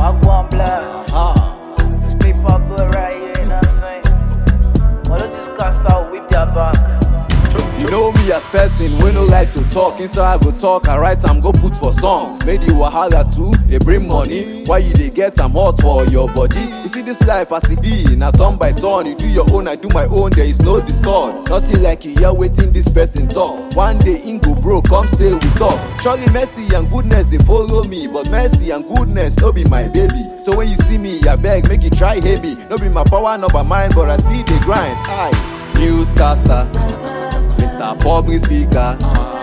Wagwan Black. This paper boy right here, you know what I'm saying? Why don't you just cast out with your back? You know me as person, we no like to talk. Inside I go talk, I write am go put for song. Make the wahala too, they bring money. Why you they get am hot for your body? You see this life as it be, na turn by turn. You do your own, I do my own, there is no discord. Nothing like you hear waiting this person talk. One day in go broke, come stay with us. Surely mercy and goodness they follow me, but mercy and goodness no be my baby. So when you see me, I beg, make you try heavy. No be my power, no by mine, but I see the grind. Newscaster, Mr. Public Speaker,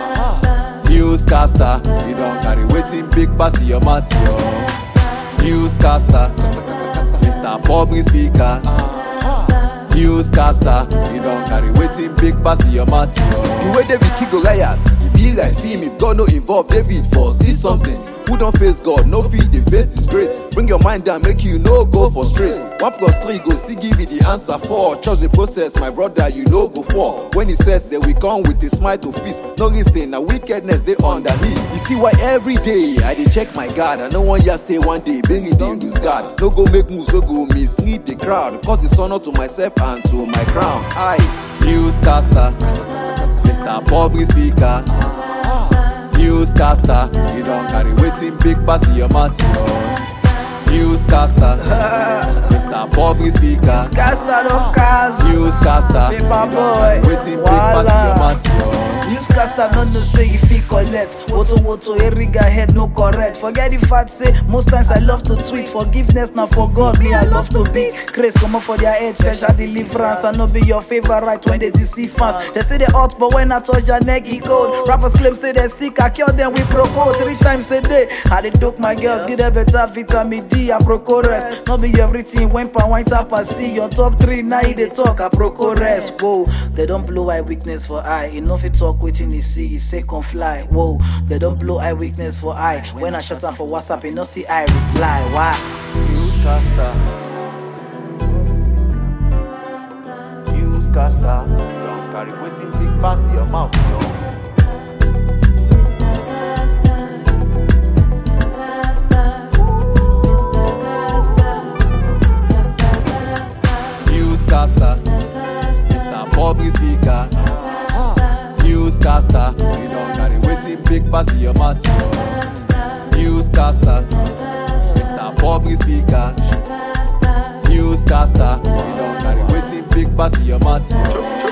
Newscaster, you don't carry waiting big pass in your mouth, yo. Newscaster, Mr. Public Speaker, Newscaster, you don't carry waiting big pass in your mouth, yo. The way David kick Goliath, it be like film. If God no involve David for see something. Who don't face God, no feed the face disgrace. Bring your mind down, make you no go for straight. 1+3 go still give you the answer 4. Trust the process, my brother, you know go for. When he says that we come with a smile to feast, no listen, now wickedness they underneath. You see why every day I dey check my God. I know one year say one day, bring it in lose God. No go make moves, no go mislead the crowd. Cause it's honor to myself and to my crown. Newscaster, Mr. Public Speaker, Newscaster, you don't carry waiting big pass in your mouth, yo. Newscaster, Mr. Public Speaker, Newscaster don't cast. Newscaster, Paper you boy. don't carry waiting big pass in your mouth, yo. Newscaster don't know say if he collect. Woto Eriga head no correct. Forget the fact say most times I love to tweet. Forgiveness now for God, me I love to beat. Grace come up for their head, special deliverance. I know be your favorite when they deceive fans. They say they hot, but when I touch your neck, he cold. Rappers claim say they sick, I cure them with Proco 3 times a day. I dey dope my girls, give them better vitamin D, I Proco rest. Not be everything when pan wine tap, I see your top 3, now they talk, I Proco rest. Whoa, they don't blow eye weakness for eye. Enough it talk waiting he see, he say come fly. Whoa, they don't blow eye weakness for eye. When I shut down for WhatsApp, you no see I reply. Why? Newscaster, you don't carry waiting big pass in your mouth, yo. Newscaster, Mr. Public Speaker, Newscaster, you don't carry waiting big pass in your mouth, yo. Newscaster, Mr. Public Speaker, Newscaster, you don't carry waiting big pass in your mouth, yo.